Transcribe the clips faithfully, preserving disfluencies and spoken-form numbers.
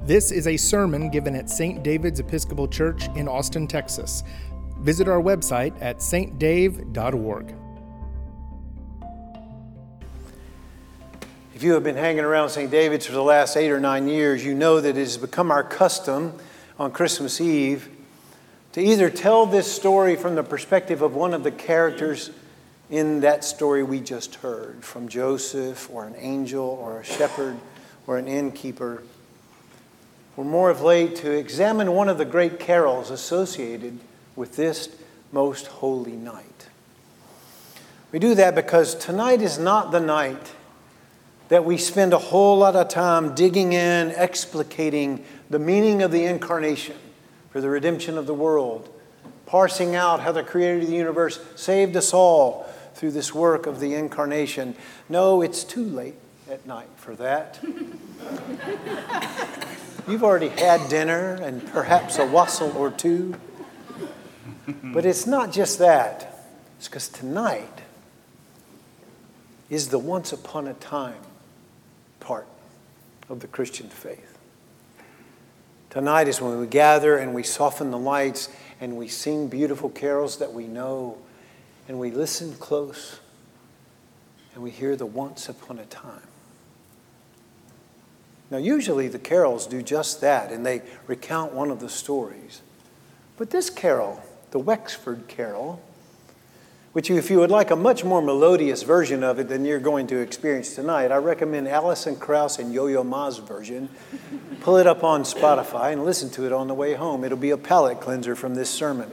This is a sermon given at Saint David's Episcopal Church in Austin, Texas. Visit our website at s t dave dot org. If you have been hanging around Saint David's for the last eight or nine years, you know that it has become our custom on Christmas Eve to either tell this story from the perspective of one of the characters in that story we just heard, from Joseph or an angel or a shepherd or an innkeeper, or more of late to examine one of the great carols associated with this most holy night. We do that because tonight is not the night that we spend a whole lot of time digging in, explicating the meaning of the incarnation for the redemption of the world, parsing out how the creator of the universe saved us all through this work of the incarnation. No, it's too late at night for that. You've already had dinner and perhaps a wassail or two. But it's not just that. It's because tonight is the once upon a time part of the Christian faith. Tonight is when we gather and we soften the lights and we sing beautiful carols that we know, and we listen close and we hear the once upon a time. Now, usually the carols do just that, and they recount one of the stories. But this carol, the Wexford Carol, which if you would like a much more melodious version of it than you're going to experience tonight, I recommend Alison Krauss and Yo-Yo Ma's version. Pull it up on Spotify and listen to it on the way home. It'll be a palate cleanser from this sermon.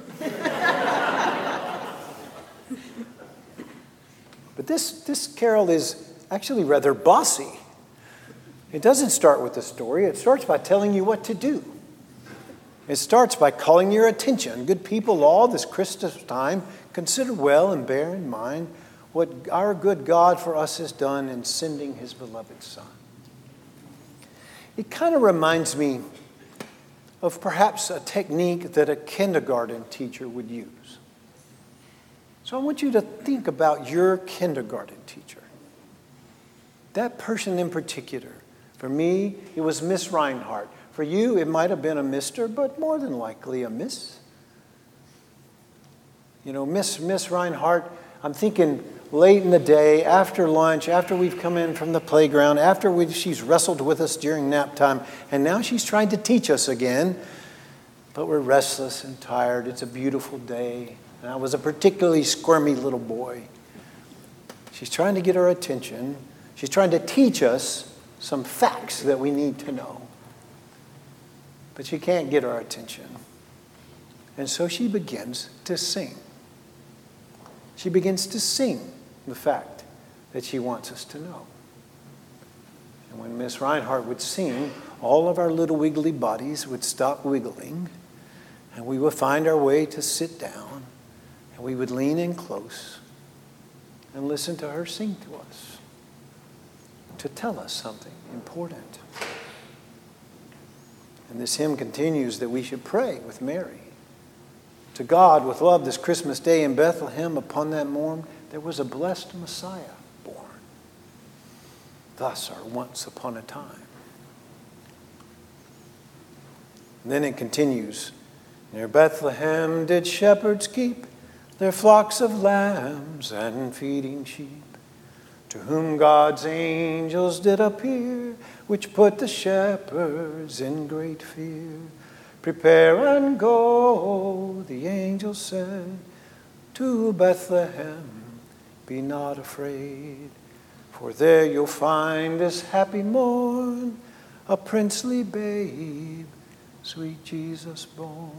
But this, this carol is actually rather bossy. It doesn't start with the story. It starts by telling you what to do. It starts by calling your attention. Good people, all this Christmas time, consider well and bear in mind what our good God for us has done in sending his beloved Son. It kind of reminds me of perhaps a technique that a kindergarten teacher would use. So I want you to think about your kindergarten teacher. That person in particular. For me, it was Miss Reinhardt. For you, it might have been a mister, but more than likely a miss. You know, Miss Miss Reinhardt, I'm thinking late in the day, after lunch, after we've come in from the playground, after we, she's wrestled with us during nap time, and now she's trying to teach us again, but we're restless and tired. It's a beautiful day, and I was a particularly squirmy little boy. She's trying to get our attention. She's trying to teach us some facts that we need to know. But she can't get our attention. And so she begins to sing. She begins to sing the fact that she wants us to know. And when Miss Reinhardt would sing, all of our little wiggly bodies would stop wiggling, and we would find our way to sit down, and we would lean in close and listen to her sing to us, to tell us something important. And this hymn continues that we should pray with Mary. To God with love this Christmas day in Bethlehem upon that morn, there was a blessed Messiah born. Thus our once upon a time. And then it continues. Near Bethlehem did shepherds keep their flocks of lambs and feeding sheep, to whom God's angels did appear, which put the shepherds in great fear. Prepare and go, the angel said, to Bethlehem, be not afraid, for there you'll find this happy morn, a princely babe, sweet Jesus born.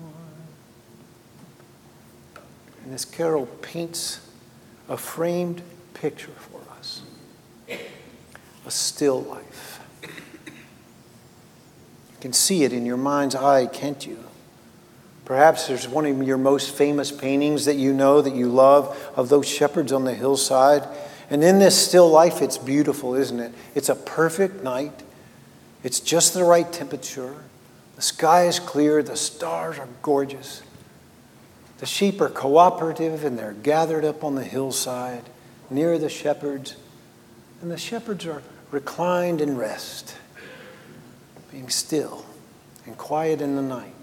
And this carol paints a framed picture for us, a still life. You can see it in your mind's eye, can't you? Perhaps there's one of your most famous paintings that you know, that you love, of those shepherds on the hillside. And in this still life, it's beautiful, isn't it? It's a perfect night. It's just the right temperature. The sky is clear. The stars are gorgeous. The sheep are cooperative, and they're gathered up on the hillside near the shepherds. And the shepherds are reclined in rest, being still and quiet in the night.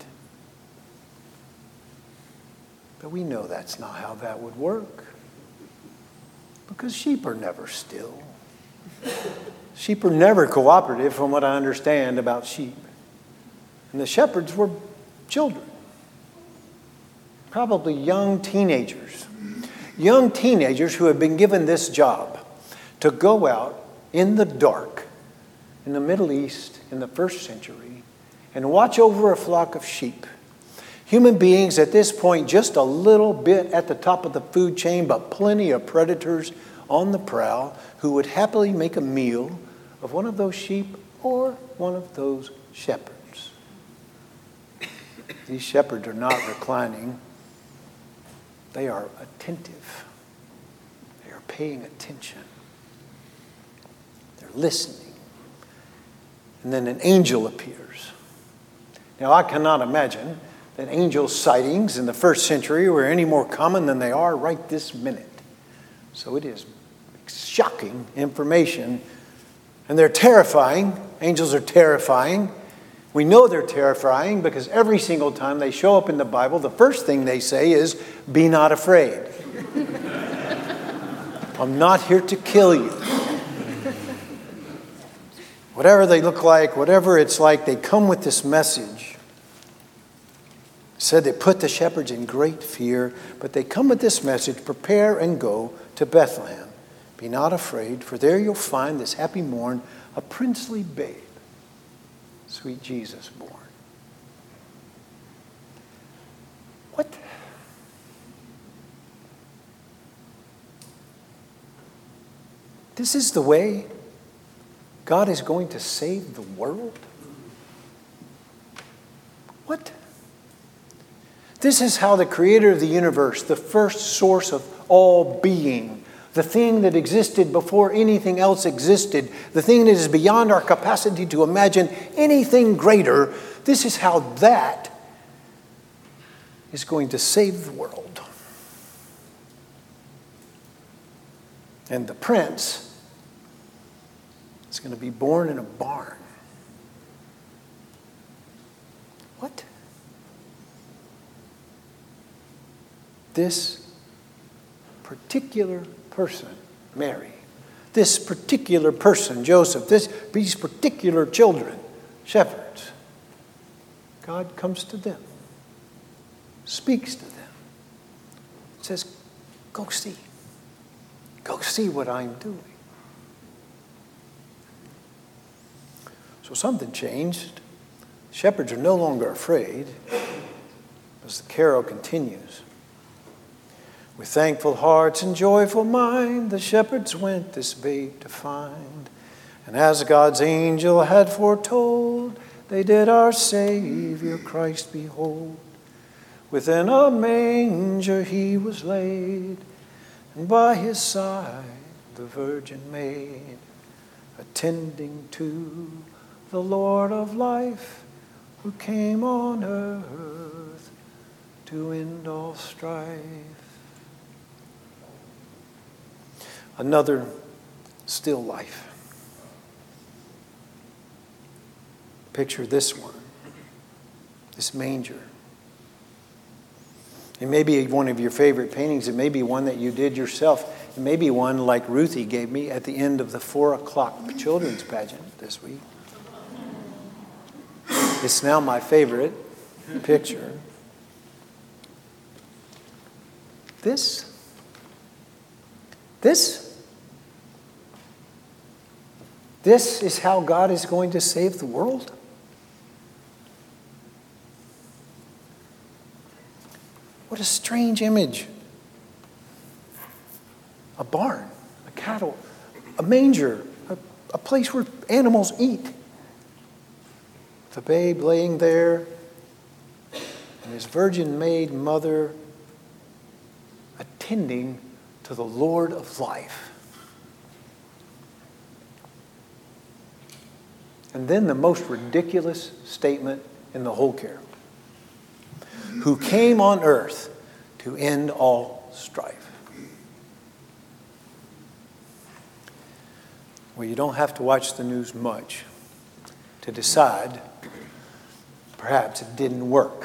But we know that's not how that would work, because sheep are never still. Sheep are never cooperative, from what I understand about sheep. And the shepherds were children, probably young teenagers. Young teenagers who have been given this job to go out in the dark in the Middle East in the first century and watch over a flock of sheep. Human beings at this point just a little bit at the top of the food chain, but plenty of predators on the prowl who would happily make a meal of one of those sheep or one of those shepherds. These shepherds are not reclining. They are attentive. They are paying attention. They're listening. And then an angel appears. Now, I cannot imagine that angel sightings in the first century were any more common than they are right this minute. So it is shocking information. And they're terrifying. Angels are terrifying. We know they're terrifying because every single time they show up in the Bible, the first thing they say is, "Be not afraid." I'm not here to kill you. Whatever they look like, whatever it's like, they come with this message. It said they put the shepherds in great fear, but they come with this message: prepare and go to Bethlehem. Be not afraid, for there you'll find this happy morn a princely babe, sweet Jesus born. What? This is the way God is going to save the world? What? This is how the creator of the universe, the first source of all being, the thing that existed before anything else existed, the thing that is beyond our capacity to imagine anything greater, this is how that is going to save the world. And the prince is going to be born in a barn. What? This particular person, Mary, this particular person, Joseph, this, these particular children, shepherds, God comes to them, speaks to them, says, go see. Go see what I'm doing. So something changed. Shepherds are no longer afraid, as the carol continues. With thankful hearts and joyful mind, the shepherds went this babe to find. And as God's angel had foretold, they did our Savior Christ behold. Within a manger he was laid, and by his side the Virgin Maid, attending to the Lord of life, who came on earth to end all strife. Another still life. Picture this one, this manger. It may be one of your favorite paintings. It may be one that you did yourself. It may be one like Ruthie gave me at the end of the four o'clock children's pageant this week. It's now my favorite picture. This, this, this is how God is going to save the world? What a strange image. A barn, a cattle, a manger, a, a place where animals eat. The babe laying there, and his virgin maid mother attending to the Lord of life. And then the most ridiculous statement in the whole carol. Who came on earth to end all strife. Well, you don't have to watch the news much to decide Perhaps it didn't work.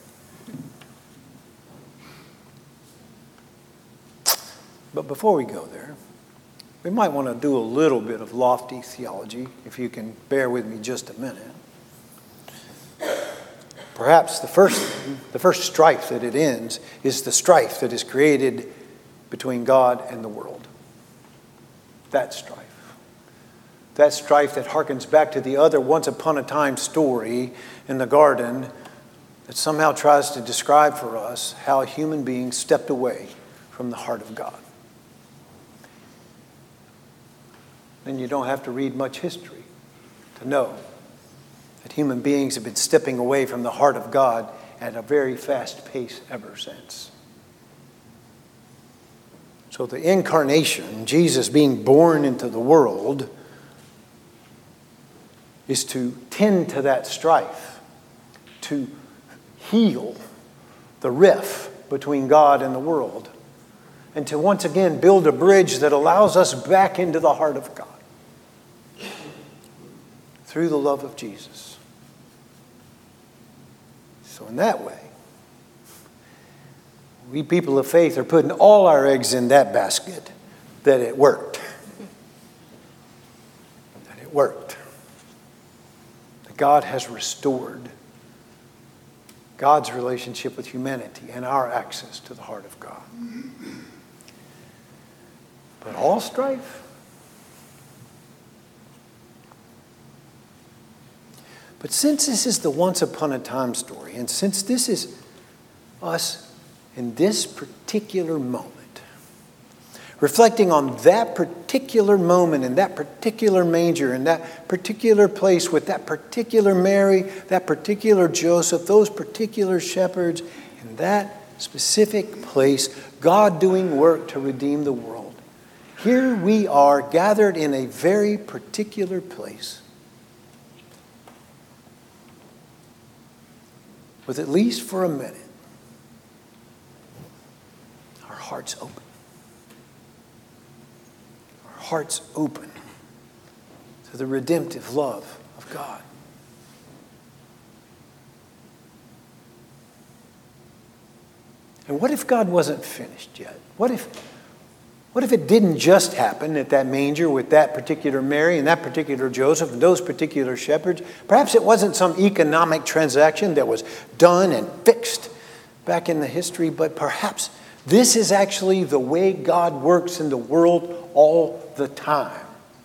But before we go there, we might want to do a little bit of lofty theology, if you can bear with me just a minute. Perhaps the first, the first strife that it ends is the strife that is created between God and the world. That strife. That strife that harkens back to the other once upon a time story in the garden that somehow tries to describe for us how human beings stepped away from the heart of God. Then you don't have to read much history to know that human beings have been stepping away from the heart of God at a very fast pace ever since. So the incarnation, Jesus being born into the world, is to tend to that strife, to heal the rift between God and the world, and to once again build a bridge that allows us back into the heart of God through the love of Jesus. So in that way, we people of faith are putting all our eggs in that basket, that it worked. That it worked. That God has restored God's relationship with humanity and our access to the heart of God. But all strife? But since this is the once upon a time story, and since this is us in this particular moment, reflecting on that particular moment in that particular manger, in that particular place with that particular Mary, that particular Joseph, those particular shepherds, in that specific place, God doing work to redeem the world. Here we are gathered in a very particular place with, at least for a minute, our hearts open. Our hearts open to the redemptive love of God. And what if God wasn't finished yet? What if, what if it didn't just happen at that manger with that particular Mary and that particular Joseph and those particular shepherds? Perhaps it wasn't some economic transaction that was done and fixed back in the history, but perhaps this is actually the way God works in the world all the time.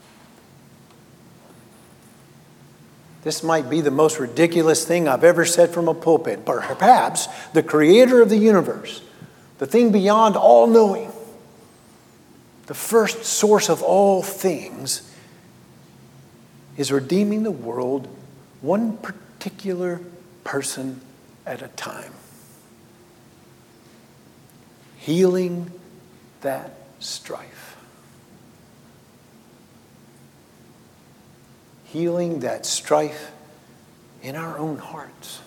This might be the most ridiculous thing I've ever said from a pulpit, but perhaps the creator of the universe, the thing beyond all knowing, the first source of all things, is redeeming the world one particular person at a time. Healing that strife. Healing that strife in our own hearts.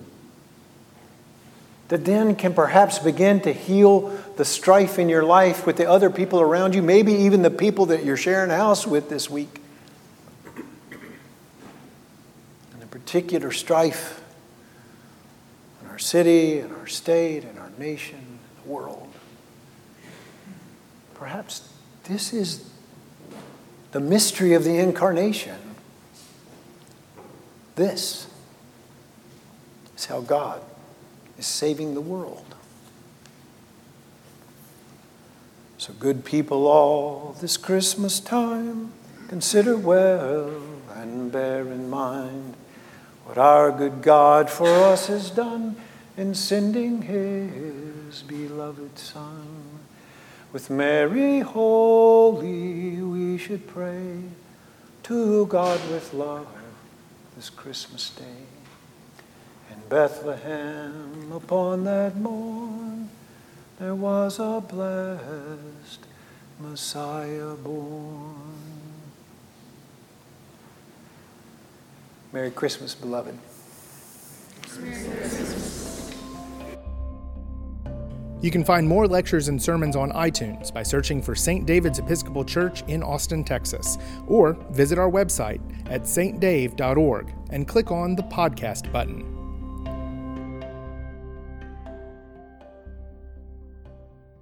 That then can perhaps begin to heal the strife in your life with the other people around you, maybe even the people that you're sharing a house with this week. And the particular strife in our city, in our state, in our nation, in the world. Perhaps this is the mystery of the incarnation. This is how God is saving the world. So good people all this Christmas time, consider well and bear in mind what our good God for us has done in sending his beloved Son. With Mary holy we should pray to God with love this Christmas day. In Bethlehem upon that morn there was a blessed Messiah born. Merry Christmas, beloved. Merry Christmas. You can find more lectures and sermons on iTunes by searching for Saint David's Episcopal Church in Austin, Texas, or visit our website at s t dave dot org and click on the podcast button.